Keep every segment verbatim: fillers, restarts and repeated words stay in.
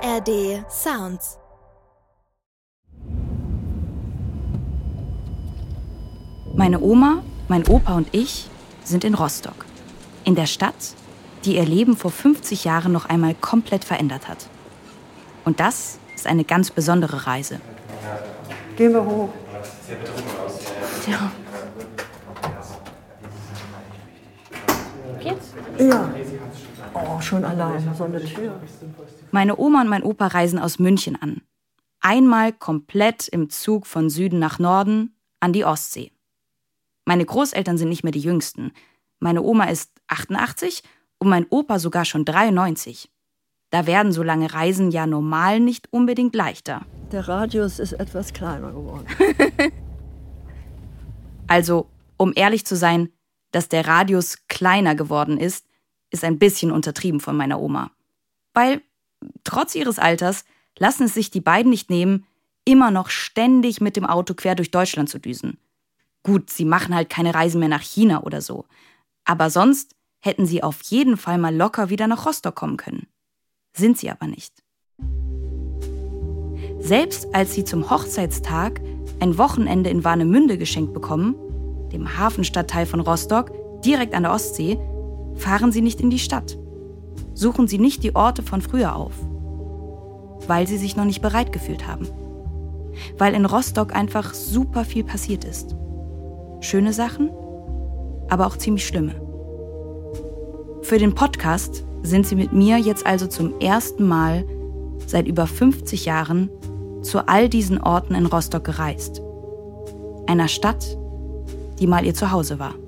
R D Sounds. Meine Oma, mein Opa und ich sind in Rostock. In der Stadt, die ihr Leben vor fünfzig Jahren noch einmal komplett verändert hat. Und das ist eine ganz besondere Reise. Gehen wir hoch. Ja. Jetzt? Ja. Oh, schon allein, so eine Tür. Meine Oma und mein Opa reisen aus München an. Einmal komplett im Zug von Süden nach Norden an die Ostsee. Meine Großeltern sind nicht mehr die Jüngsten. Meine Oma ist achtundachtzig und mein Opa sogar schon dreiundneunzig. Da werden so lange Reisen ja normal nicht unbedingt leichter. Der Radius ist etwas kleiner geworden. Also, um ehrlich zu sein, dass der Radius kleiner geworden ist, ist ein bisschen untertrieben von meiner Oma. Weil, trotz ihres Alters, lassen es sich die beiden nicht nehmen, immer noch ständig mit dem Auto quer durch Deutschland zu düsen. Gut, sie machen halt keine Reisen mehr nach China oder so. Aber sonst hätten sie auf jeden Fall mal locker wieder nach Rostock kommen können. Sind sie aber nicht. Selbst als sie zum Hochzeitstag ein Wochenende in Warnemünde geschenkt bekommen, dem Hafenstadtteil von Rostock, direkt an der Ostsee, fahren sie nicht in die Stadt. Suchen sie nicht die Orte von früher auf. Weil sie sich noch nicht bereit gefühlt haben. Weil in Rostock einfach super viel passiert ist. Schöne Sachen, aber auch ziemlich schlimme. Für den Podcast sind sie mit mir jetzt also zum ersten Mal seit über fünfzig Jahren zu all diesen Orten in Rostock gereist. Einer Stadt, die mal ihr Zuhause war.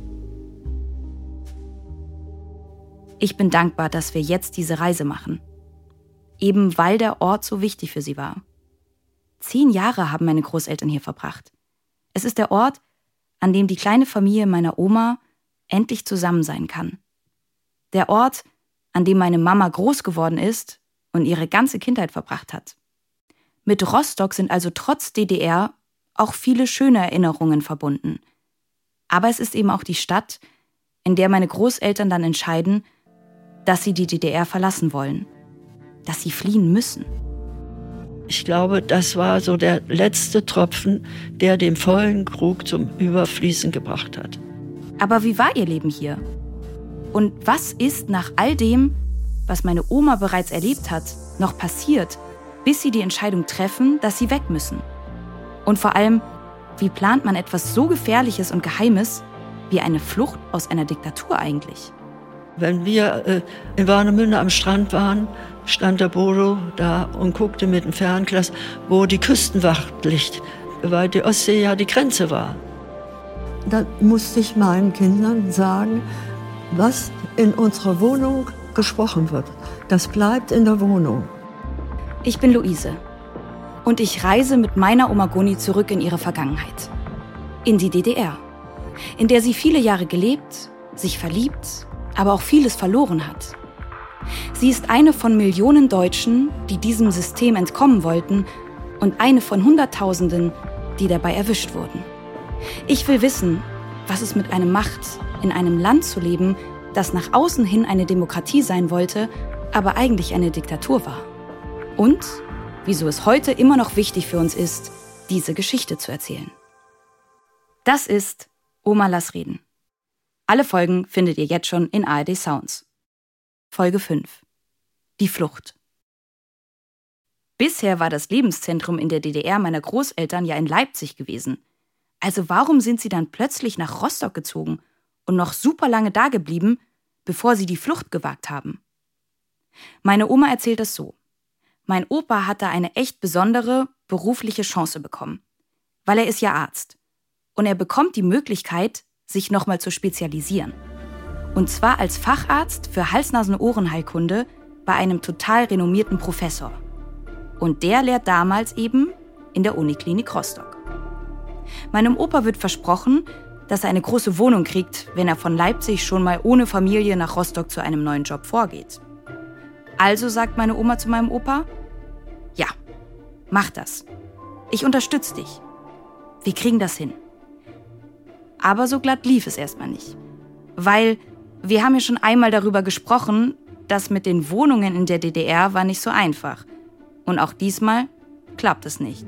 Ich bin dankbar, dass wir jetzt diese Reise machen. Eben weil der Ort so wichtig für sie war. Zehn Jahre haben meine Großeltern hier verbracht. Es ist der Ort, an dem die kleine Familie meiner Oma endlich zusammen sein kann. Der Ort, an dem meine Mama groß geworden ist und ihre ganze Kindheit verbracht hat. Mit Rostock sind also trotz D D R auch viele schöne Erinnerungen verbunden. Aber es ist eben auch die Stadt, in der meine Großeltern dann entscheiden, dass sie die D D R verlassen wollen. Dass sie fliehen müssen. Ich glaube, das war so der letzte Tropfen, der den vollen Krug zum Überfließen gebracht hat. Aber wie war ihr Leben hier? Und was ist nach all dem, was meine Oma bereits erlebt hat, noch passiert, bis sie die Entscheidung treffen, dass sie weg müssen? Und vor allem, wie plant man etwas so Gefährliches und Geheimes wie eine Flucht aus einer Diktatur eigentlich? Wenn wir äh, in Warnemünde am Strand waren, stand der Bodo da und guckte mit dem Fernglas, wo die Küstenwacht liegt, weil die Ostsee ja die Grenze war. Da musste ich meinen Kindern sagen, was in unserer Wohnung gesprochen wird, das bleibt in der Wohnung. Ich bin Luise und ich reise mit meiner Oma Goni zurück in ihre Vergangenheit. In die D D R, in der sie viele Jahre gelebt, sich verliebt, aber auch vieles verloren hat. Sie ist eine von Millionen Deutschen, die diesem System entkommen wollten und eine von Hunderttausenden, die dabei erwischt wurden. Ich will wissen, was es mit einem macht, in einem Land zu leben, das nach außen hin eine Demokratie sein wollte, aber eigentlich eine Diktatur war. Und wieso es heute immer noch wichtig für uns ist, diese Geschichte zu erzählen. Das ist Oma lass reden. Alle Folgen findet ihr jetzt schon in A R D Sounds. Folge fünf. Die Flucht. Bisher war das Lebenszentrum in der D D R meiner Großeltern ja in Leipzig gewesen. Also warum sind sie dann plötzlich nach Rostock gezogen und noch super lange da geblieben, bevor sie die Flucht gewagt haben? Meine Oma erzählt es so. Mein Opa hatte eine echt besondere berufliche Chance bekommen, weil er ist ja Arzt. Und er bekommt die Möglichkeit, sich nochmal zu spezialisieren. Und zwar als Facharzt für Hals-Nasen-Ohren-Heilkunde bei einem total renommierten Professor. Und der lehrt damals eben in der Uniklinik Rostock. Meinem Opa wird versprochen, dass er eine große Wohnung kriegt, wenn er von Leipzig schon mal ohne Familie nach Rostock zu einem neuen Job vorgeht. Also sagt meine Oma zu meinem Opa, ja, mach das. Ich unterstütze dich. Wir kriegen das hin. Aber so glatt lief es erstmal nicht. Weil wir haben ja schon einmal darüber gesprochen, das mit den Wohnungen in der D D R war nicht so einfach. Und auch diesmal klappt es nicht.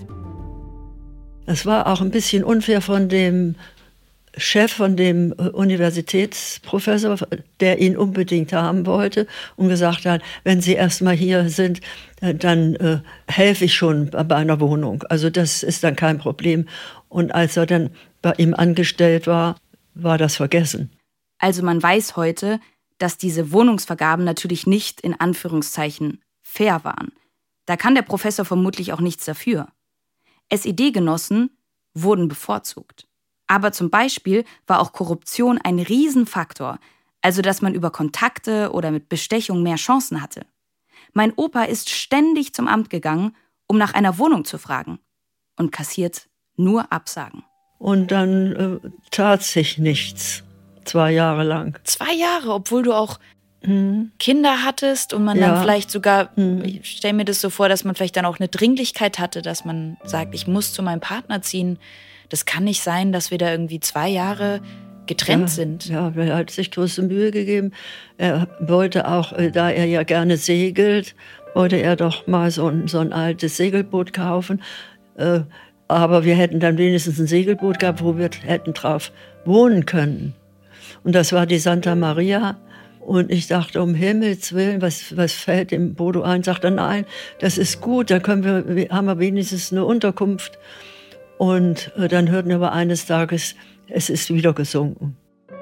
Es war auch ein bisschen unfair von dem Chef, von dem Universitätsprofessor, der ihn unbedingt haben wollte und gesagt hat, wenn Sie erst mal hier sind, dann äh, helfe ich schon bei einer Wohnung. Also das ist dann kein Problem. Und als er dann bei ihm angestellt war, war das vergessen. Also man weiß heute, dass diese Wohnungsvergaben natürlich nicht in Anführungszeichen fair waren. Da kann der Professor vermutlich auch nichts dafür. S E D-Genossen wurden bevorzugt. Aber zum Beispiel war auch Korruption ein Riesenfaktor, also dass man über Kontakte oder mit Bestechung mehr Chancen hatte. Mein Opa ist ständig zum Amt gegangen, um nach einer Wohnung zu fragen und kassiert nur Absagen. Und dann äh, tat sich nichts, zwei Jahre lang. Zwei Jahre, obwohl du auch Mhm. Kinder hattest und man Ja. dann vielleicht sogar, Mhm. ich stelle mir das so vor, dass man vielleicht dann auch eine Dringlichkeit hatte, dass man sagt, ich muss zu meinem Partner ziehen. Das kann nicht sein, dass wir da irgendwie zwei Jahre getrennt ja, sind. Ja, er hat sich größte Mühe gegeben. Er wollte auch, äh, da er ja gerne segelt, wollte er doch mal so ein, so ein altes Segelboot kaufen. Äh, aber wir hätten dann wenigstens ein Segelboot gehabt, wo wir hätten drauf wohnen können. Und das war die Santa Maria. Und ich dachte, um Himmels Willen, was, was fällt dem Bodo ein? Sagt er, nein, das ist gut, da können wir, haben wir wenigstens eine Unterkunft. Und äh, dann hörten wir aber eines Tages, es ist wieder gesunken.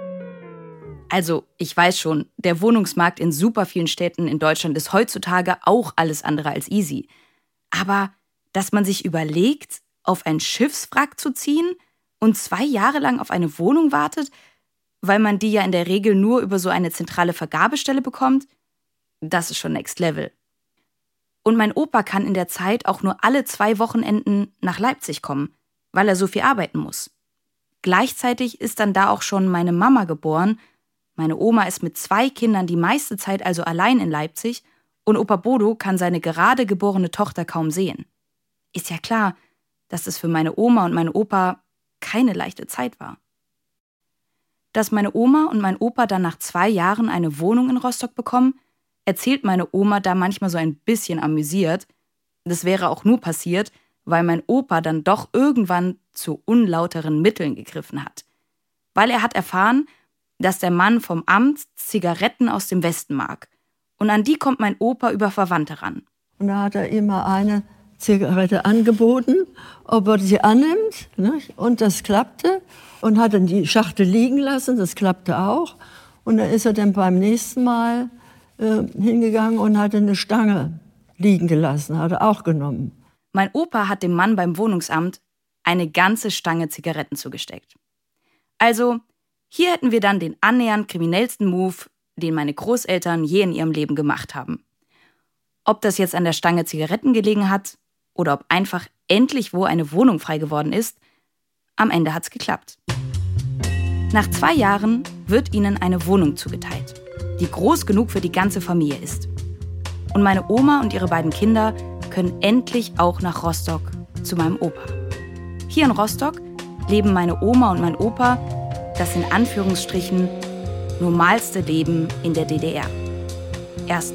Also, ich weiß schon, der Wohnungsmarkt in super vielen Städten in Deutschland ist heutzutage auch alles andere als easy. Aber dass man sich überlegt, auf ein Schiffswrack zu ziehen und zwei Jahre lang auf eine Wohnung wartet, weil man die ja in der Regel nur über so eine zentrale Vergabestelle bekommt, das ist schon Next Level. Und mein Opa kann in der Zeit auch nur alle zwei Wochenenden nach Leipzig kommen, weil er so viel arbeiten muss. Gleichzeitig ist dann da auch schon meine Mama geboren. Meine Oma ist mit zwei Kindern die meiste Zeit also allein in Leipzig und Opa Bodo kann seine gerade geborene Tochter kaum sehen. Ist ja klar, dass es für meine Oma und meinen Opa keine leichte Zeit war. Dass meine Oma und mein Opa dann nach zwei Jahren eine Wohnung in Rostock bekommen, erzählt meine Oma da manchmal so ein bisschen amüsiert. Das wäre auch nur passiert, weil mein Opa dann doch irgendwann zu unlauteren Mitteln gegriffen hat. Weil er hat erfahren, dass der Mann vom Amt Zigaretten aus dem Westen mag. Und an die kommt mein Opa über Verwandte ran. Und da hat er immer eine Zigarette angeboten, ob er sie annimmt. Nicht? Und das klappte. Und hat dann die Schachtel liegen lassen, das klappte auch. Und dann ist er dann beim nächsten Mal äh, hingegangen und hat eine Stange liegen gelassen, hat er auch genommen. Mein Opa hat dem Mann beim Wohnungsamt eine ganze Stange Zigaretten zugesteckt. Also, hier hätten wir dann den annähernd kriminellsten Move, den meine Großeltern je in ihrem Leben gemacht haben. Ob das jetzt an der Stange Zigaretten gelegen hat oder ob einfach endlich wo eine Wohnung frei geworden ist, am Ende hat's geklappt. Nach zwei Jahren wird ihnen eine Wohnung zugeteilt, die groß genug für die ganze Familie ist. Und meine Oma und ihre beiden Kinder können endlich auch nach Rostock zu meinem Opa. Hier in Rostock leben meine Oma und mein Opa das in Anführungsstrichen normalste Leben in der D D R. Erstmal.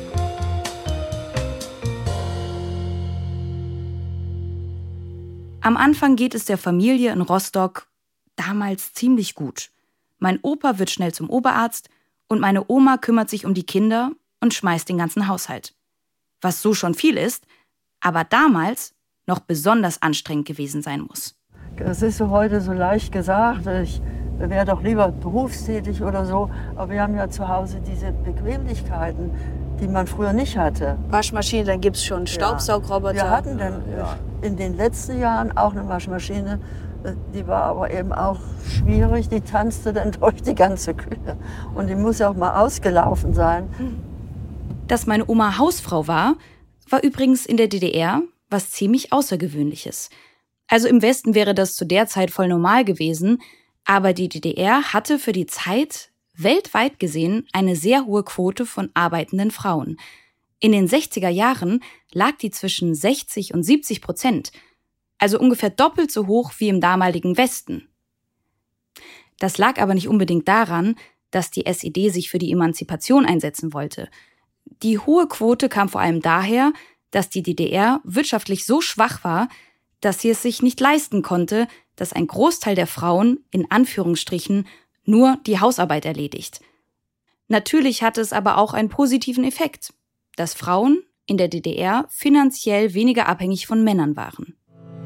Am Anfang geht es der Familie in Rostock damals ziemlich gut. Mein Opa wird schnell zum Oberarzt und meine Oma kümmert sich um die Kinder und schmeißt den ganzen Haushalt. Was so schon viel ist, aber damals noch besonders anstrengend gewesen sein muss. Das ist so heute so leicht gesagt, ich wäre doch lieber berufstätig oder so, aber wir haben ja zu Hause diese Bequemlichkeiten, die man früher nicht hatte. Waschmaschine, dann gibt es schon Staubsaugroboter. Wir hatten dann ja. in den letzten Jahren auch eine Waschmaschine, die war aber eben auch schwierig, die tanzte dann durch die ganze Küche und die muss auch mal ausgelaufen sein. Dass meine Oma Hausfrau war, war übrigens in der D D R was ziemlich Außergewöhnliches. Also im Westen wäre das zu der Zeit voll normal gewesen, aber die D D R hatte für die Zeit weltweit gesehen eine sehr hohe Quote von arbeitenden Frauen. In den sechziger Jahren lag die zwischen sechzig und siebzig Prozent, also ungefähr doppelt so hoch wie im damaligen Westen. Das lag aber nicht unbedingt daran, dass die S E D sich für die Emanzipation einsetzen wollte. Die hohe Quote kam vor allem daher, dass die D D R wirtschaftlich so schwach war, dass sie es sich nicht leisten konnte, dass ein Großteil der Frauen, in Anführungsstrichen, nur die Hausarbeit erledigt. Natürlich hatte es aber auch einen positiven Effekt, dass Frauen in der D D R finanziell weniger abhängig von Männern waren.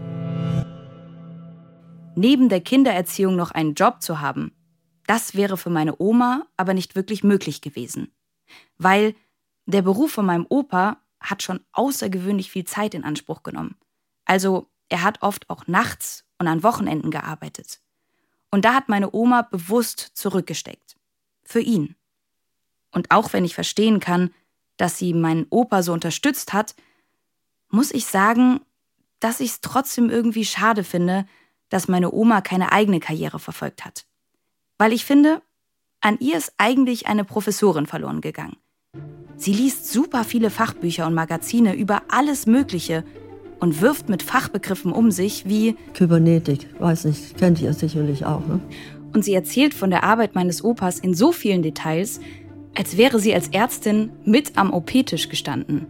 Neben der Kindererziehung noch einen Job zu haben, das wäre für meine Oma aber nicht wirklich möglich gewesen. Weil der Beruf von meinem Opa hat schon außergewöhnlich viel Zeit in Anspruch genommen. Also er hat oft auch nachts und an Wochenenden gearbeitet. Und da hat meine Oma bewusst zurückgesteckt. Für ihn. Und auch wenn ich verstehen kann, dass sie meinen Opa so unterstützt hat, muss ich sagen, dass ich es trotzdem irgendwie schade finde, dass meine Oma keine eigene Karriere verfolgt hat. Weil ich finde, an ihr ist eigentlich eine Professorin verloren gegangen. Sie liest super viele Fachbücher und Magazine über alles Mögliche und wirft mit Fachbegriffen um sich wie Kybernetik, weiß nicht, kennt ihr sicherlich auch, ne? Und sie erzählt von der Arbeit meines Opas in so vielen Details, als wäre sie als Ärztin mit am O P-Tisch gestanden.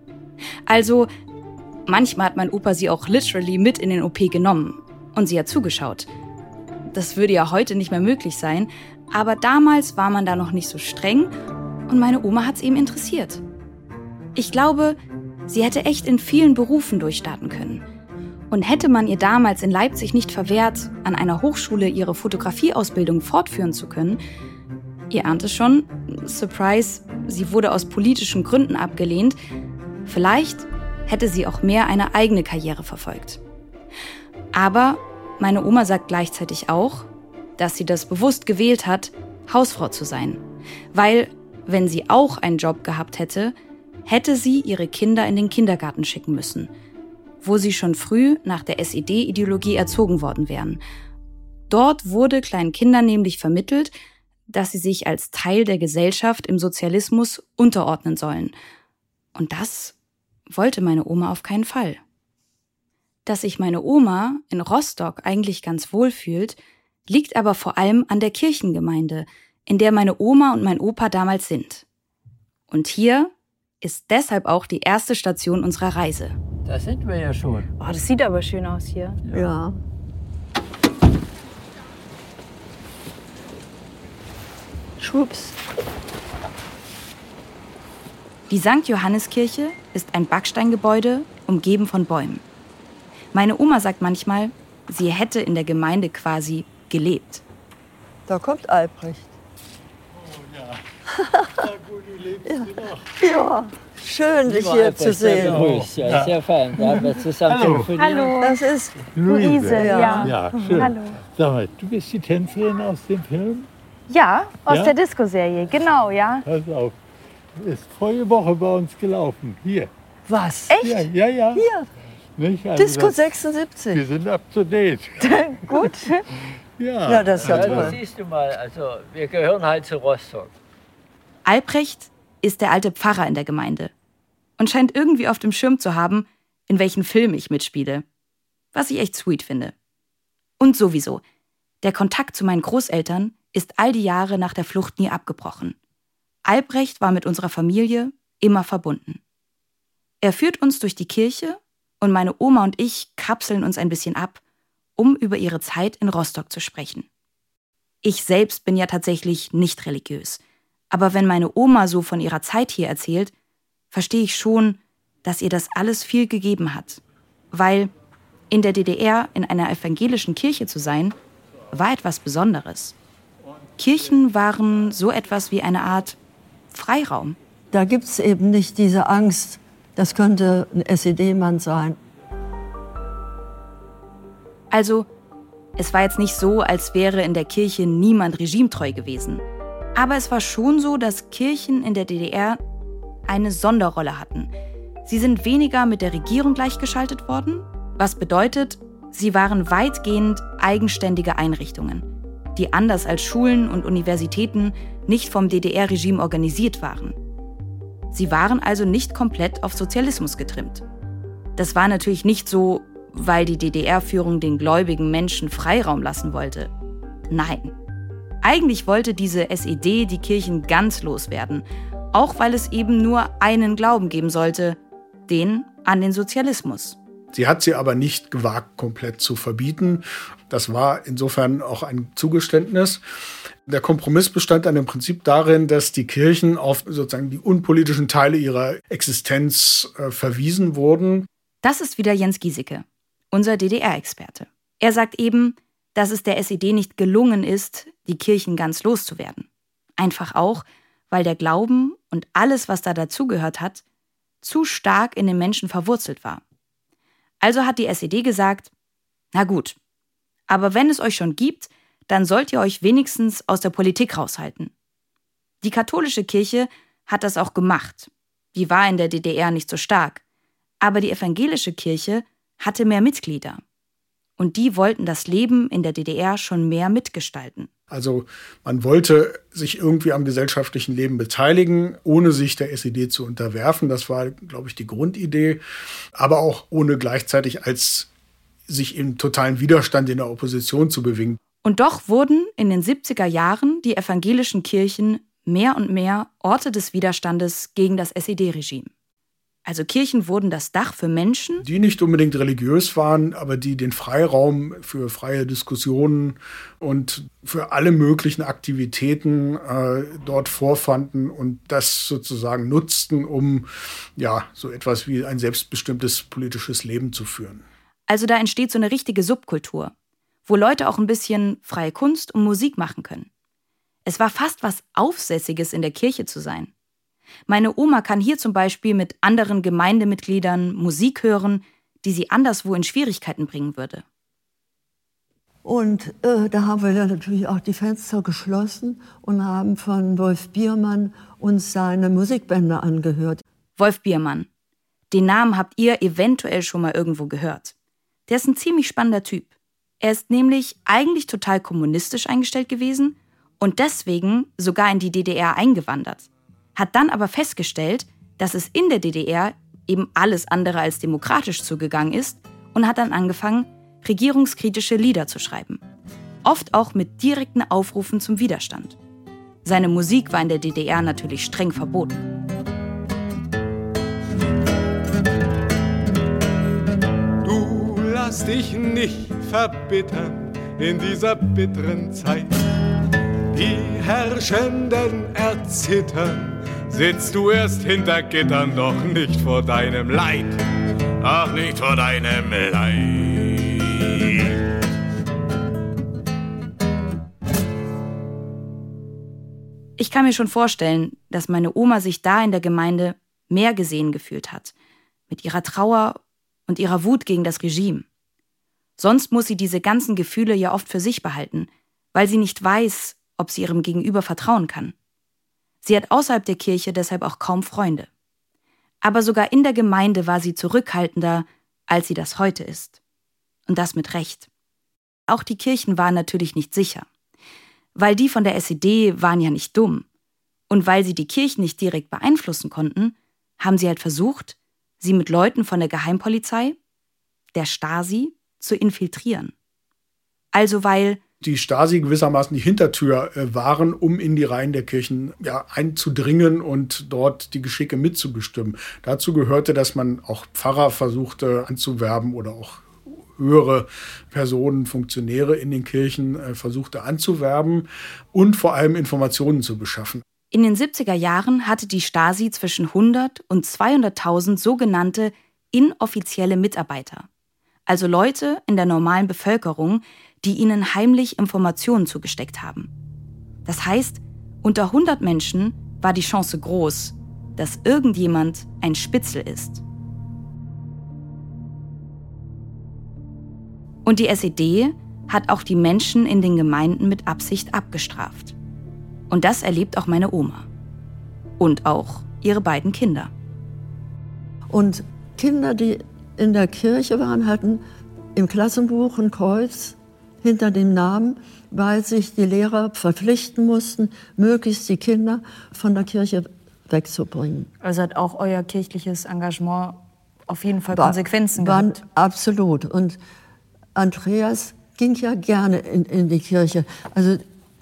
Also, manchmal hat mein Opa sie auch literally mit in den O P genommen und sie hat zugeschaut. Das würde ja heute nicht mehr möglich sein, aber damals war man da noch nicht so streng und meine Oma hat's eben interessiert. Ich glaube, sie hätte echt in vielen Berufen durchstarten können. Und hätte man ihr damals in Leipzig nicht verwehrt, an einer Hochschule ihre Fotografieausbildung fortführen zu können, ihr ahnt es schon, Surprise, sie wurde aus politischen Gründen abgelehnt, vielleicht hätte sie auch mehr eine eigene Karriere verfolgt. Aber meine Oma sagt gleichzeitig auch, dass sie das bewusst gewählt hat, Hausfrau zu sein. Weil, wenn sie auch einen Job gehabt hätte, hätte sie ihre Kinder in den Kindergarten schicken müssen, wo sie schon früh nach der S E D-Ideologie erzogen worden wären. Dort wurde kleinen Kindern nämlich vermittelt, dass sie sich als Teil der Gesellschaft im Sozialismus unterordnen sollen. Und das wollte meine Oma auf keinen Fall. Dass sich meine Oma in Rostock eigentlich ganz wohl fühlt, liegt aber vor allem an der Kirchengemeinde, in der meine Oma und mein Opa damals sind. Und hier ist deshalb auch die erste Station unserer Reise. Da sind wir ja schon. Oh, das sieht aber schön aus hier. Ja. ja. Schwupps. Die Sankt Johanniskirche ist ein Backsteingebäude, umgeben von Bäumen. Meine Oma sagt manchmal, sie hätte in der Gemeinde quasi gelebt. Da kommt Albrecht. Oh ja. Na gut, du lebst ja. noch. Ja, schön, dich hier Albrecht, zu sehen. Grüß. Ja, ja, sehr fein. Da haben wir zusammen Hallo. telefoniert. Hallo. Das ist Luise. Luise, ja. Ja. Ja, schön. Hallo. Sag mal, du bist die Tänzerin aus dem Film? Ja, aus Ja? der Disco-Serie, genau, ja. Pass auf. Ist vorige Woche bei uns gelaufen. Hier. was? Echt? Ja, ja, ja. Hier, Nicht? Also Disco das, sechsundsiebzig. wir sind up to date. Gut. Ja, Ja, das ist ja Ja, toll. das siehst du mal, also wir gehören halt zu Rostock. Albrecht ist der alte Pfarrer in der Gemeinde und scheint irgendwie auf dem Schirm zu haben, in welchen Film ich mitspiele. Was ich echt sweet finde. Und sowieso, der Kontakt zu meinen Großeltern ist all die Jahre nach der Flucht nie abgebrochen. Albrecht war mit unserer Familie immer verbunden. Er führt uns durch die Kirche und meine Oma und ich kapseln uns ein bisschen ab, um über ihre Zeit in Rostock zu sprechen. Ich selbst bin ja tatsächlich nicht religiös, aber wenn meine Oma so von ihrer Zeit hier erzählt, verstehe ich schon, dass ihr das alles viel gegeben hat. Weil in der D D R in einer evangelischen Kirche zu sein, war etwas Besonderes. Kirchen waren so etwas wie eine Art Freiraum. Da gibt es eben nicht diese Angst, das könnte ein S E D-Mann sein. Also, es war jetzt nicht so, als wäre in der Kirche niemand regimetreu gewesen. Aber es war schon so, dass Kirchen in der D D R eine Sonderrolle hatten. Sie sind weniger mit der Regierung gleichgeschaltet worden, was bedeutet, sie waren weitgehend eigenständige Einrichtungen, die anders als Schulen und Universitäten nicht vom D D R-Regime organisiert waren. Sie waren also nicht komplett auf Sozialismus getrimmt. Das war natürlich nicht so, weil die D D R-Führung den gläubigen Menschen Freiraum lassen wollte. Nein. Eigentlich wollte diese S E D die Kirchen ganz loswerden, auch weil es eben nur einen Glauben geben sollte, den an den Sozialismus. Sie hat sie aber nicht gewagt, komplett zu verbieten. Das war insofern auch ein Zugeständnis. Der Kompromiss bestand dann im Prinzip darin, dass die Kirchen auf sozusagen die unpolitischen Teile ihrer Existenz äh, verwiesen wurden. Das ist wieder Jens Giesecke, unser D D R-Experte. Er sagt eben, dass es der S E D nicht gelungen ist, die Kirchen ganz loszuwerden. Einfach auch, weil der Glauben und alles, was da dazugehört hat, zu stark in den Menschen verwurzelt war. Also hat die S E D gesagt, na gut, aber wenn es euch schon gibt, dann sollt ihr euch wenigstens aus der Politik raushalten. Die katholische Kirche hat das auch gemacht. Die war in der D D R nicht so stark. Aber die evangelische Kirche hatte mehr Mitglieder. Und die wollten das Leben in der D D R schon mehr mitgestalten. Also man wollte sich irgendwie am gesellschaftlichen Leben beteiligen, ohne sich der S E D zu unterwerfen. Das war, glaube ich, die Grundidee. Aber auch ohne gleichzeitig als sich im totalen Widerstand in der Opposition zu bewegen. Und doch wurden in den siebziger Jahren die evangelischen Kirchen mehr und mehr Orte des Widerstandes gegen das S E D-Regime. Also Kirchen wurden das Dach für Menschen, die nicht unbedingt religiös waren, aber die den Freiraum für freie Diskussionen und für alle möglichen Aktivitäten äh, dort vorfanden und das sozusagen nutzten, um ja so etwas wie ein selbstbestimmtes politisches Leben zu führen. Also da entsteht so eine richtige Subkultur, wo Leute auch ein bisschen freie Kunst und Musik machen können. Es war fast was Aufsässiges, in der Kirche zu sein. Meine Oma kann hier zum Beispiel mit anderen Gemeindemitgliedern Musik hören, die sie anderswo in Schwierigkeiten bringen würde. Und äh, da haben wir dann natürlich auch die Fenster geschlossen und haben von Wolf Biermann uns seine Musikbände angehört. Wolf Biermann. Den Namen habt ihr eventuell schon mal irgendwo gehört. Der ist ein ziemlich spannender Typ. Er ist nämlich eigentlich total kommunistisch eingestellt gewesen und deswegen sogar in die D D R eingewandert. Hat dann aber festgestellt, dass es in der D D R eben alles andere als demokratisch zugegangen ist und hat dann angefangen, regierungskritische Lieder zu schreiben. Oft auch mit direkten Aufrufen zum Widerstand. Seine Musik war in der D D R natürlich streng verboten. Du lass dich nicht verbittern in dieser bitteren Zeit. Die Herrschenden erzittern. Sitzt du erst hinter Gittern, doch nicht vor deinem Leid. Ach, nicht vor deinem Leid. Ich kann mir schon vorstellen, dass meine Oma sich da in der Gemeinde mehr gesehen gefühlt hat. Mit ihrer Trauer und ihrer Wut gegen das Regime. Sonst muss sie diese ganzen Gefühle ja oft für sich behalten, weil sie nicht weiß, ob sie ihrem Gegenüber vertrauen kann. Sie hat außerhalb der Kirche deshalb auch kaum Freunde. Aber sogar in der Gemeinde war sie zurückhaltender, als sie das heute ist. Und das mit Recht. Auch die Kirchen waren natürlich nicht sicher. Weil die von der S E D waren ja nicht dumm. Und weil sie die Kirchen nicht direkt beeinflussen konnten, haben sie halt versucht, sie mit Leuten von der Geheimpolizei, der Stasi, zu infiltrieren. Also weil die Stasi gewissermaßen die Hintertür äh, waren, um in die Reihen der Kirchen ja, einzudringen und dort die Geschicke mitzubestimmen. Dazu gehörte, dass man auch Pfarrer versuchte anzuwerben oder auch höhere Personen, Funktionäre in den Kirchen äh, versuchte anzuwerben und vor allem Informationen zu beschaffen. In den siebziger Jahren hatte die Stasi zwischen hundert und zweihunderttausend sogenannte inoffizielle Mitarbeiter. Also Leute in der normalen Bevölkerung, die ihnen heimlich Informationen zugesteckt haben. Das heißt, unter hundert Menschen war die Chance groß, dass irgendjemand ein Spitzel ist. Und die S E D hat auch die Menschen in den Gemeinden mit Absicht abgestraft. Und das erlebt auch meine Oma. Und auch ihre beiden Kinder. Und Kinder, die in der Kirche waren, hatten im Klassenbuch ein Kreuz hinter dem Namen, weil sich die Lehrer verpflichten mussten, möglichst die Kinder von der Kirche wegzubringen. Also hat auch euer kirchliches Engagement auf jeden Fall War, Konsequenzen waren, gehabt. Absolut. Und Andreas ging ja gerne in, in die Kirche. Also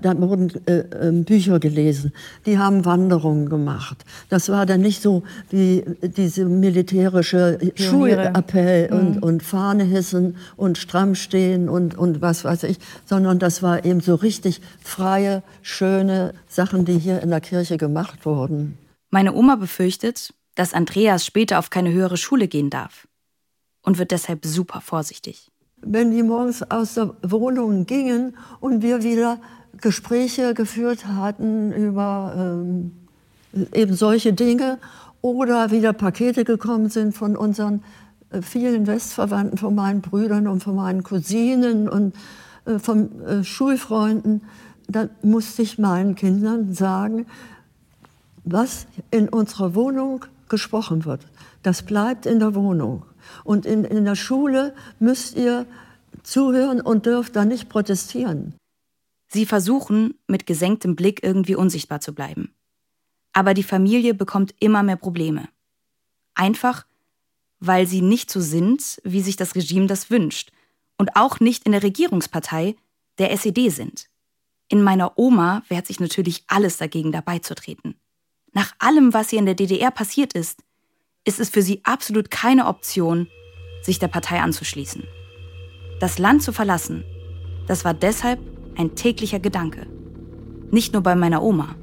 Da wurden äh, Bücher gelesen, die haben Wanderungen gemacht. Das war dann nicht so wie diese militärische Schulappell mhm. und, und Fahne hissen und stramm stehen und, und was weiß ich, sondern das war eben so richtig freie, schöne Sachen, die hier in der Kirche gemacht wurden. Meine Oma befürchtet, dass Andreas später auf keine höhere Schule gehen darf und wird deshalb super vorsichtig. Wenn die morgens aus der Wohnung gingen und wir wieder Gespräche geführt hatten über ähm, eben solche Dinge oder wieder Pakete gekommen sind von unseren äh, vielen Westverwandten, von meinen Brüdern und von meinen Cousinen und äh, von äh, Schulfreunden, dann musste ich meinen Kindern sagen, was in unserer Wohnung gesprochen wird, das bleibt in der Wohnung. Und in, in der Schule müsst ihr zuhören und dürft dann nicht protestieren. Sie versuchen, mit gesenktem Blick irgendwie unsichtbar zu bleiben. Aber die Familie bekommt immer mehr Probleme. Einfach, weil sie nicht so sind, wie sich das Regime das wünscht. Und auch nicht in der Regierungspartei, der S E D, sind. In meiner Oma wehrt sich natürlich alles dagegen, dabei zu treten. Nach allem, was ihr in der D D R passiert ist, ist es für sie absolut keine Option, sich der Partei anzuschließen. Das Land zu verlassen, das war deshalb ein täglicher Gedanke. Nicht nur bei meiner Oma.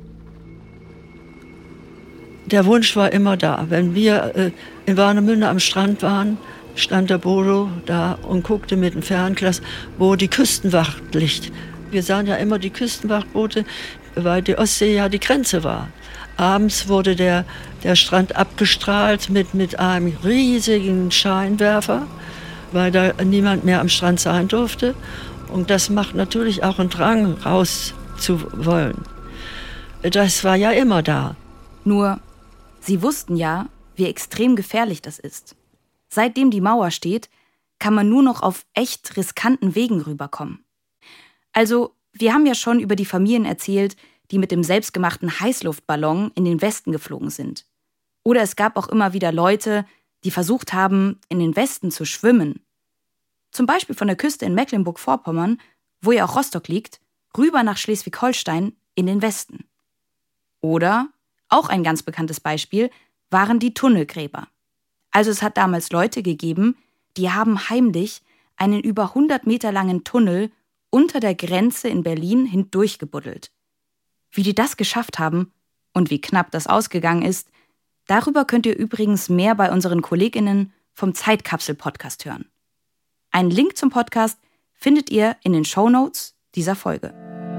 Der Wunsch war immer da. Wenn wir äh, in Warnemünde am Strand waren, stand der Bodo da und guckte mit dem Fernglas, wo die Küstenwacht liegt. Wir sahen ja immer die Küstenwachtboote, weil die Ostsee ja die Grenze war. Abends wurde der, der Strand abgestrahlt mit, mit einem riesigen Scheinwerfer, weil da niemand mehr am Strand sein durfte. Und das macht natürlich auch einen Drang, raus zu wollen. Das war ja immer da. Nur, sie wussten ja, wie extrem gefährlich das ist. Seitdem die Mauer steht, kann man nur noch auf echt riskanten Wegen rüberkommen. Also, wir haben ja schon über die Familien erzählt, die mit dem selbstgemachten Heißluftballon in den Westen geflogen sind. Oder es gab auch immer wieder Leute, die versucht haben, in den Westen zu schwimmen. Zum Beispiel von der Küste in Mecklenburg-Vorpommern, wo ja auch Rostock liegt, rüber nach Schleswig-Holstein in den Westen. Oder, auch ein ganz bekanntes Beispiel, waren die Tunnelgräber. Also es hat damals Leute gegeben, die haben heimlich einen über hundert Meter langen Tunnel unter der Grenze in Berlin hindurchgebuddelt. Wie die das geschafft haben und wie knapp das ausgegangen ist, darüber könnt ihr übrigens mehr bei unseren KollegInnen vom Zeitkapsel-Podcast hören. Einen Link zum Podcast findet ihr in den Shownotes dieser Folge.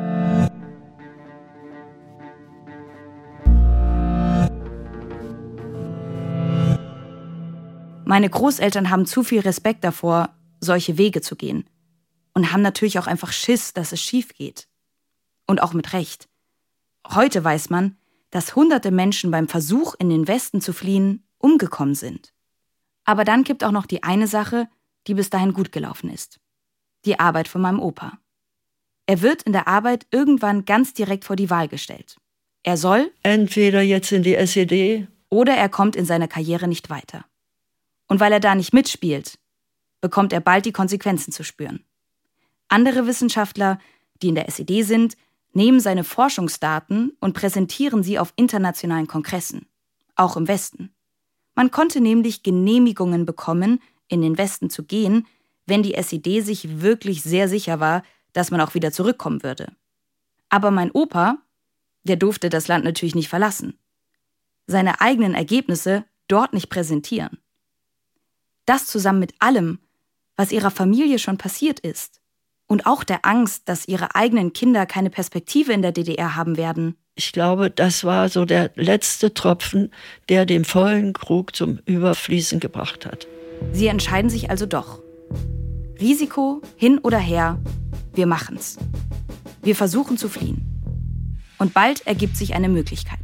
Meine Großeltern haben zu viel Respekt davor, solche Wege zu gehen. Und haben natürlich auch einfach Schiss, dass es schief geht. Und auch mit Recht. Heute weiß man, dass hunderte Menschen beim Versuch, in den Westen zu fliehen, umgekommen sind. Aber dann gibt auch noch die eine Sache, die bis dahin gut gelaufen ist. Die Arbeit von meinem Opa. Er wird in der Arbeit irgendwann ganz direkt vor die Wahl gestellt. Er soll entweder jetzt in die S E D oder er kommt in seiner Karriere nicht weiter. Und weil er da nicht mitspielt, bekommt er bald die Konsequenzen zu spüren. Andere Wissenschaftler, die in der S E D sind, nehmen seine Forschungsdaten und präsentieren sie auf internationalen Kongressen, auch im Westen. Man konnte nämlich Genehmigungen bekommen, in den Westen zu gehen, wenn die S E D sich wirklich sehr sicher war, dass man auch wieder zurückkommen würde. Aber mein Opa, der durfte das Land natürlich nicht verlassen. Seine eigenen Ergebnisse dort nicht präsentieren. Das zusammen mit allem, was ihrer Familie schon passiert ist. Und auch der Angst, dass ihre eigenen Kinder keine Perspektive in der D D R haben werden. Ich glaube, das war so der letzte Tropfen, der den vollen Krug zum Überfließen gebracht hat. Sie entscheiden sich also doch. Risiko, hin oder her, wir machen's. Wir versuchen zu fliehen. Und bald ergibt sich eine Möglichkeit.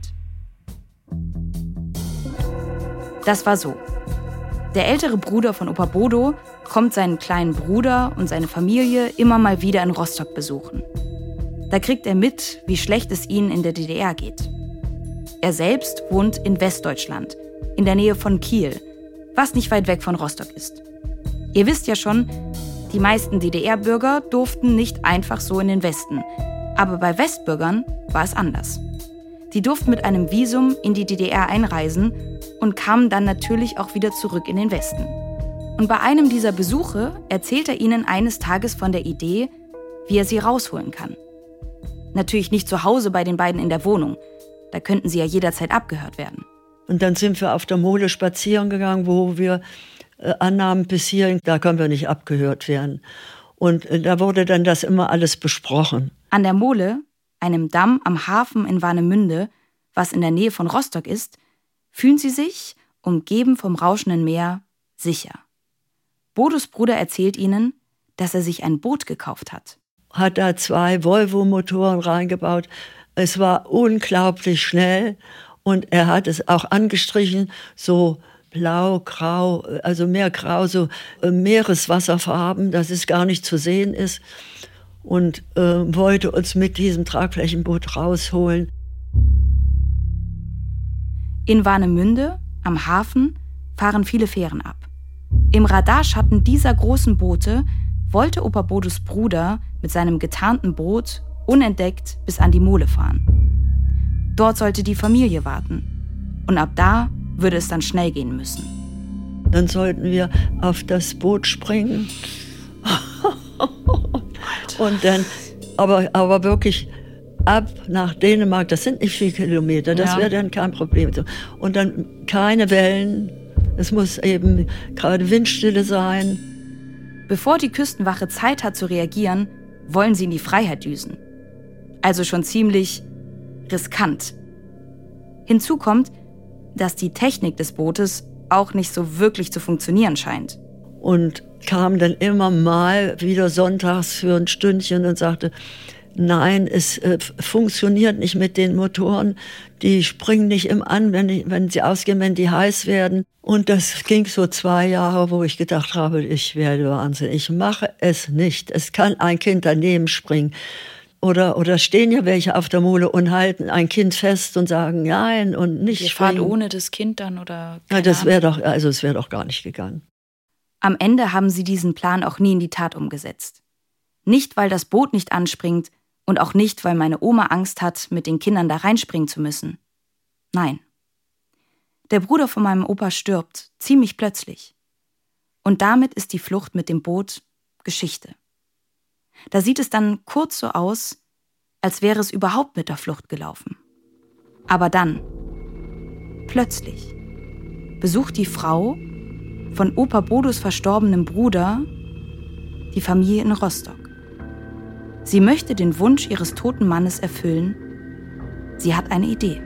Das war so. Der ältere Bruder von Opa Bodo kommt seinen kleinen Bruder und seine Familie immer mal wieder in Rostock besuchen. Da kriegt er mit, wie schlecht es ihnen in der D D R geht. Er selbst wohnt in Westdeutschland, in der Nähe von Kiel, was nicht weit weg von Rostock ist. Ihr wisst ja schon, die meisten D D R-Bürger durften nicht einfach so in den Westen. Aber bei Westbürgern war es anders. Die durften mit einem Visum in die D D R einreisen und kamen dann natürlich auch wieder zurück in den Westen. Und bei einem dieser Besuche erzählt er ihnen eines Tages von der Idee, wie er sie rausholen kann. Natürlich nicht zu Hause bei den beiden in der Wohnung. Da könnten sie ja jederzeit abgehört werden. Und dann sind wir auf der Mole spazieren gegangen, wo wir äh, annahmen, bis hierhin, da können wir nicht abgehört werden. Und äh, da wurde dann das immer alles besprochen. An der Mole, einem Damm am Hafen in Warnemünde, was in der Nähe von Rostock ist, fühlen sie sich, umgeben vom rauschenden Meer, sicher. Bodos Bruder erzählt ihnen, dass er sich ein Boot gekauft hat. Hat da zwei Volvo-Motoren reingebaut. Es war unglaublich schnell und er hat es auch angestrichen, so blau, grau, also mehr grau, so Meereswasserfarben, dass es gar nicht zu sehen ist. Und äh, wollte uns mit diesem Tragflächenboot rausholen. In Warnemünde, am Hafen, fahren viele Fähren ab. Im Radarschatten dieser großen Boote wollte Opa Bodos Bruder mit seinem getarnten Boot unentdeckt bis an die Mole fahren. Dort sollte die Familie warten. Und ab da würde es dann schnell gehen müssen. Dann sollten wir auf das Boot springen. Und dann, aber, aber wirklich ab nach Dänemark, das sind nicht viele Kilometer, das ja. wäre dann kein Problem. Und dann keine Wellen, es muss eben gerade Windstille sein. Bevor die Küstenwache Zeit hat zu reagieren, wollen sie in die Freiheit düsen. Also schon ziemlich riskant. Hinzu kommt, dass die Technik des Bootes auch nicht so wirklich zu funktionieren scheint. Und kam dann immer mal wieder sonntags für ein Stündchen und sagte, nein, es äh, funktioniert nicht mit den Motoren, die springen nicht im an, wenn, die, wenn sie ausgehen, wenn die heiß werden. Und das ging so zwei Jahre, wo ich gedacht habe, ich werde wahnsinnig, ich mache es nicht. Es kann ein Kind daneben springen. Oder, oder stehen ja welche auf der Mole und halten ein Kind fest und sagen nein und nicht Ihr springen. fahrt ohne das Kind dann oder? Ja, das wäre doch, also es wäre doch gar nicht gegangen. Am Ende haben sie diesen Plan auch nie in die Tat umgesetzt. Nicht, weil das Boot nicht anspringt und auch nicht, weil meine Oma Angst hat, mit den Kindern da reinspringen zu müssen. Nein. Der Bruder von meinem Opa stirbt, ziemlich plötzlich. Und damit ist die Flucht mit dem Boot Geschichte. Da sieht es dann kurz so aus, als wäre es überhaupt mit der Flucht gelaufen. Aber dann, plötzlich, besucht die Frau von Opa Bodos verstorbenem Bruder die Familie in Rostock. Sie möchte den Wunsch ihres toten Mannes erfüllen. Sie hat eine Idee.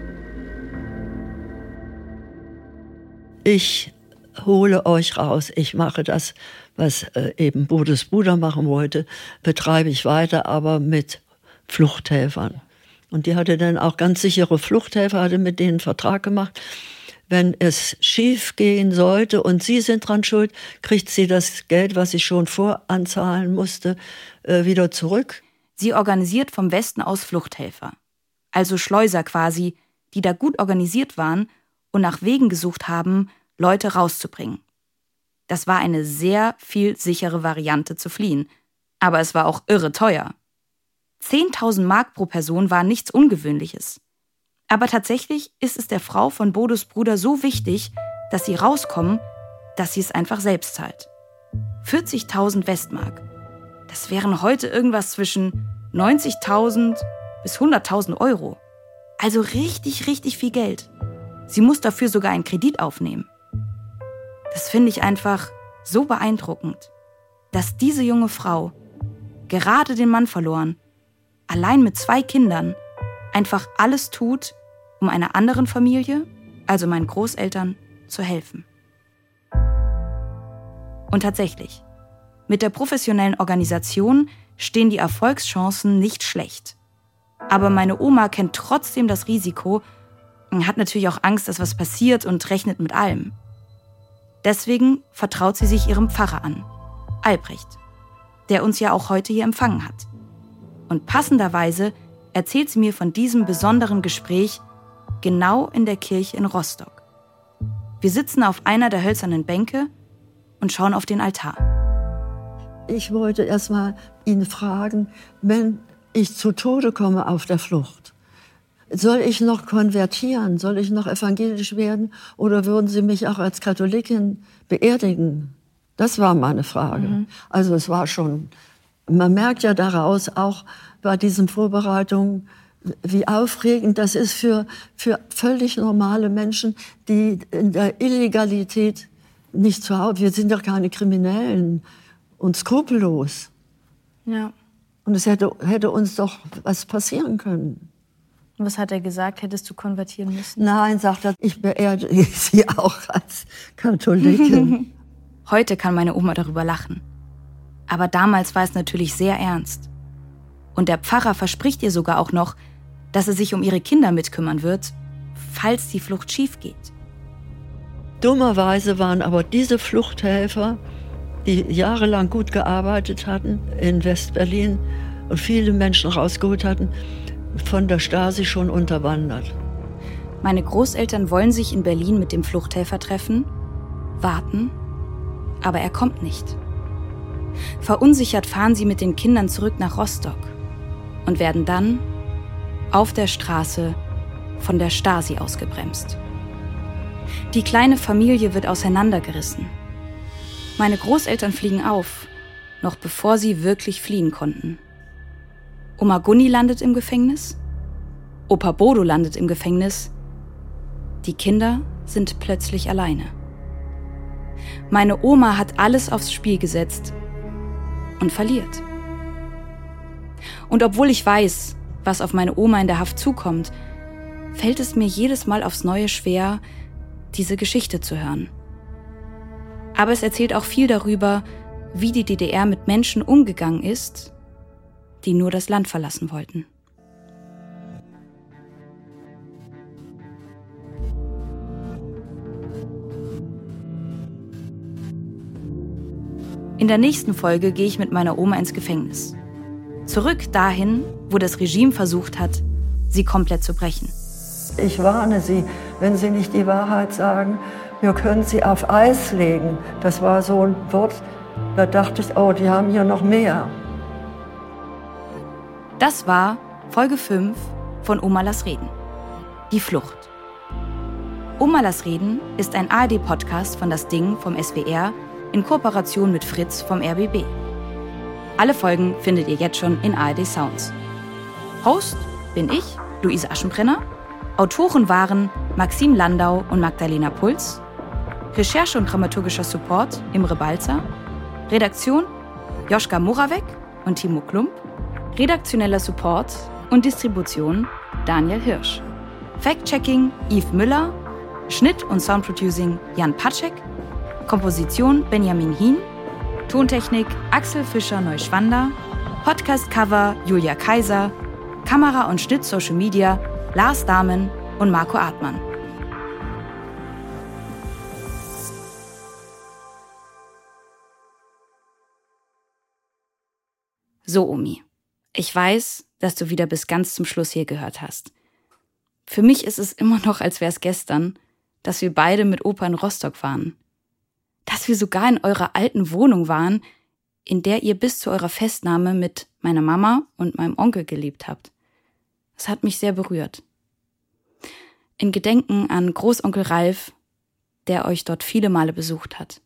Ich hole euch raus. Ich mache das, was äh, eben Bodos Bruder machen wollte, betreibe ich weiter, aber mit Fluchthelfern. Und die hatte dann auch ganz sichere Fluchthelfer, hatte mit denen einen Vertrag gemacht. Wenn es schief gehen sollte und sie sind dran schuld, kriegt sie das Geld, was sie schon voranzahlen musste, äh, wieder zurück. Sie organisiert vom Westen aus Fluchthelfer, also Schleuser quasi, die da gut organisiert waren und nach Wegen gesucht haben, Leute rauszubringen. Das war eine sehr viel sichere Variante zu fliehen, aber es war auch irre teuer. zehntausend Mark pro Person war nichts Ungewöhnliches. Aber tatsächlich ist es der Frau von Bodos Bruder so wichtig, dass sie rauskommen, dass sie es einfach selbst zahlt. vierzigtausend Westmark. Das wären heute irgendwas zwischen neunzigtausend bis hunderttausend Euro. Also richtig, richtig viel Geld. Sie muss dafür sogar einen Kredit aufnehmen. Das finde ich einfach so beeindruckend, dass diese junge Frau, gerade den Mann verloren, allein mit zwei Kindern, einfach alles tut, um einer anderen Familie, also meinen Großeltern, zu helfen. Und tatsächlich, mit der professionellen Organisation stehen die Erfolgschancen nicht schlecht. Aber meine Oma kennt trotzdem das Risiko und hat natürlich auch Angst, dass was passiert und rechnet mit allem. Deswegen vertraut sie sich ihrem Pfarrer an, Albrecht, der uns ja auch heute hier empfangen hat. Und passenderweise erzählt sie mir von diesem besonderen Gespräch genau in der Kirche in Rostock. Wir sitzen auf einer der hölzernen Bänke und schauen auf den Altar. Ich wollte erst mal ihn fragen, wenn ich zu Tode komme auf der Flucht. Soll ich noch konvertieren? Soll ich noch evangelisch werden? Oder würden Sie mich auch als Katholikin beerdigen? Das war meine Frage. Mhm. Also es war schon, man merkt ja daraus auch bei diesen Vorbereitungen, wie aufregend das ist für, für völlig normale Menschen, die in der Illegalität nicht zu Hause, wir sind doch keine Kriminellen und skrupellos. Ja. Und es hätte, hätte uns doch was passieren können. Und was hat er gesagt? Hättest du konvertieren müssen? Nein, sagt er, ich beerdige sie auch als Katholikin. Heute kann meine Oma darüber lachen. Aber damals war es natürlich sehr ernst. Und der Pfarrer verspricht ihr sogar auch noch, dass er sich um ihre Kinder mitkümmern wird, falls die Flucht schief geht. Dummerweise waren aber diese Fluchthelfer, die jahrelang gut gearbeitet hatten in Westberlin und viele Menschen rausgeholt hatten, von der Stasi schon unterwandert. Meine Großeltern wollen sich in Berlin mit dem Fluchthelfer treffen, warten, aber er kommt nicht. Verunsichert fahren sie mit den Kindern zurück nach Rostock und werden dann auf der Straße von der Stasi ausgebremst. Die kleine Familie wird auseinandergerissen. Meine Großeltern fliegen auf, noch bevor sie wirklich fliehen konnten. Oma Gunni landet im Gefängnis, Opa Bodo landet im Gefängnis. Die Kinder sind plötzlich alleine. Meine Oma hat alles aufs Spiel gesetzt und verliert. Und obwohl ich weiß, was auf meine Oma in der Haft zukommt, fällt es mir jedes Mal aufs Neue schwer, diese Geschichte zu hören. Aber es erzählt auch viel darüber, wie die D D R mit Menschen umgegangen ist, die nur das Land verlassen wollten. In der nächsten Folge gehe ich mit meiner Oma ins Gefängnis. Zurück dahin, wo das Regime versucht hat, sie komplett zu brechen. Ich warne Sie, wenn Sie nicht die Wahrheit sagen, wir können Sie auf Eis legen. Das war so ein Wort, da dachte ich, oh, die haben hier noch mehr. Das war Folge fünf von Oma lass reden. Die Flucht. Oma lass reden ist ein A R D-Podcast von Das Ding vom S W R in Kooperation mit Fritz vom R B B. Alle Folgen findet ihr jetzt schon in A R D Sounds. Host bin ich, Luise Aschenbrenner. Autoren waren Maxim Landau und Magdalena Puls. Recherche und dramaturgischer Support Imre Balzer. Redaktion Joschka Moravec und Timo Klump. Redaktioneller Support und Distribution Daniel Hirsch. Fact-Checking Yves Müller. Schnitt und Soundproducing Jan Patschek. Komposition Benjamin Hien. Tontechnik Axel Fischer-Neuschwander. Podcast-Cover Julia Kaiser. Kamera und Schnitt Social Media Lars Dahmen und Marco Artmann. So, Omi. Ich weiß, dass du wieder bis ganz zum Schluss hier gehört hast. Für mich ist es immer noch, als wäre es gestern, dass wir beide mit Opa in Rostock waren. Dass wir sogar in eurer alten Wohnung waren, in der ihr bis zu eurer Festnahme mit meiner Mama und meinem Onkel gelebt habt. Es hat mich sehr berührt. In Gedenken an Großonkel Ralf, der euch dort viele Male besucht hat.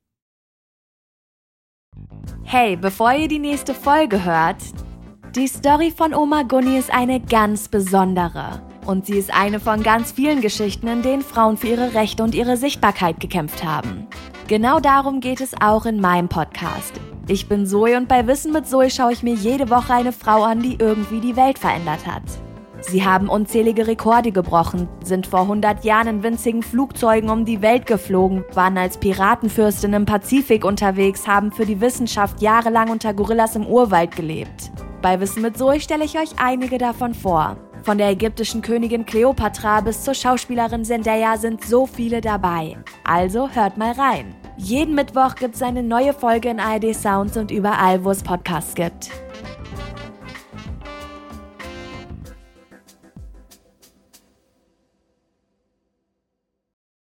Hey, bevor ihr die nächste Folge hört, die Story von Oma Gunni ist eine ganz besondere. Und sie ist eine von ganz vielen Geschichten, in denen Frauen für ihre Rechte und ihre Sichtbarkeit gekämpft haben. Genau darum geht es auch in meinem Podcast. Ich bin Zoe und bei Wissen mit Zoe schaue ich mir jede Woche eine Frau an, die irgendwie die Welt verändert hat. Sie haben unzählige Rekorde gebrochen, sind vor hundert Jahren in winzigen Flugzeugen um die Welt geflogen, waren als Piratenfürstin im Pazifik unterwegs, haben für die Wissenschaft jahrelang unter Gorillas im Urwald gelebt. Bei Wissen mit Zoe stelle ich euch einige davon vor. Von der ägyptischen Königin Kleopatra bis zur Schauspielerin Zendaya sind so viele dabei. Also hört mal rein. Jeden Mittwoch gibt es eine neue Folge in A R D Sounds und überall, wo es Podcasts gibt.